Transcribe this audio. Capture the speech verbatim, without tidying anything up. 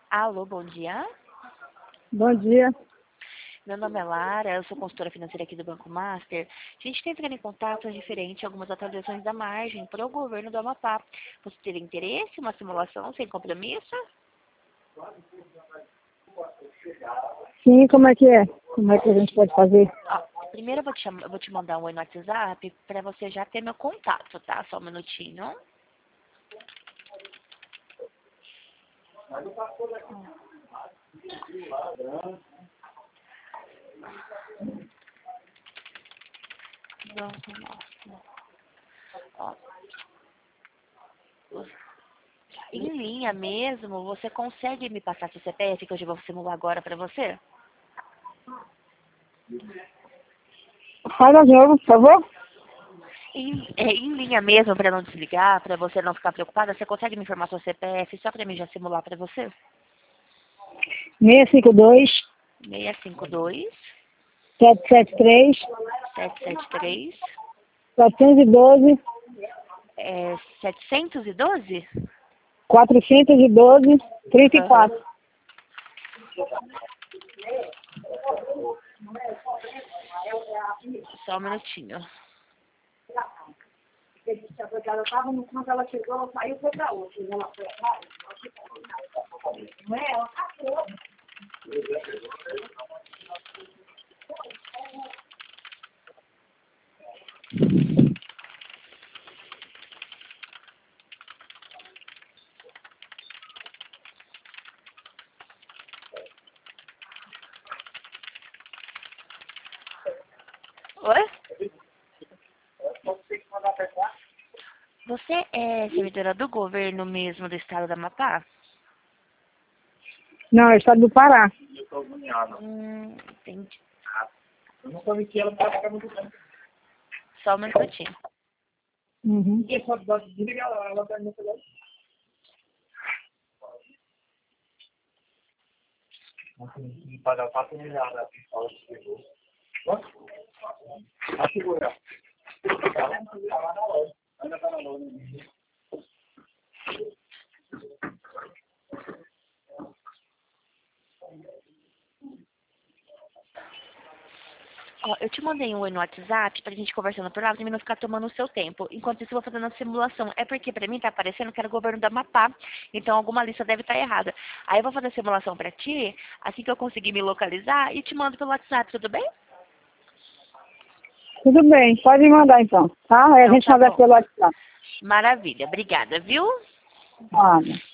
Alô, bom dia. Bom dia. Meu nome é Lara, eu sou consultora financeira aqui do Banco Master. A gente está entrando em contato referente a algumas atualizações da margem para o governo do Amapá. Você teria interesse em uma simulação sem compromisso? Sim, como é que é? Como é que a gente pode fazer? Ó, primeiro eu vou te, cham- eu vou te mandar um oi no WhatsApp para você já ter meu contato, tá? Só um minutinho. Banco Master. Ó, em linha mesmo, você consegue me passar seu C P F que eu já vou simular agora para você? Fala de novo, por favor. Em, é, em linha mesmo, para não desligar, para você não ficar preocupada, você consegue me informar seu C P F só para mim já simular para você? seis cinco dois, seis cinco dois, sete sete três, sete sete três, quatrocentos e doze, é, setecentos e doze? quatrocentos e doze, trinta e Aham. quatro. Só um minutinho. Ela estava no quando ela chegou, ela saiu foi para outra. Ela foi atrás. Não é? Ela passou. Oi? Você é servidora do governo mesmo do estado do Amapá? Não, é o estado do Pará. Hum, entendi. Eu nunca vi que ela estava muito tempo. Só um minutinho. Uhum. E só desliga ela, ela está no celular. Assim, que pagar quatro milhares a pistola que chegou. Vai segurar. Ainda está na loja. Ó, eu te mandei um oi no WhatsApp pra gente conversando por lá, pra mim não ficar tomando o seu tempo. Enquanto isso, eu vou fazendo a simulação. É porque pra mim tá aparecendo que era o governo do Amapá, então alguma lista deve estar errada. Aí eu vou fazer a simulação pra ti, assim que eu conseguir me localizar, e te mando pelo WhatsApp, tudo bem? Tudo bem, pode mandar então, tá? Aí a Então gente tá conversa bom. pelo WhatsApp. Maravilha, obrigada, viu? Olha.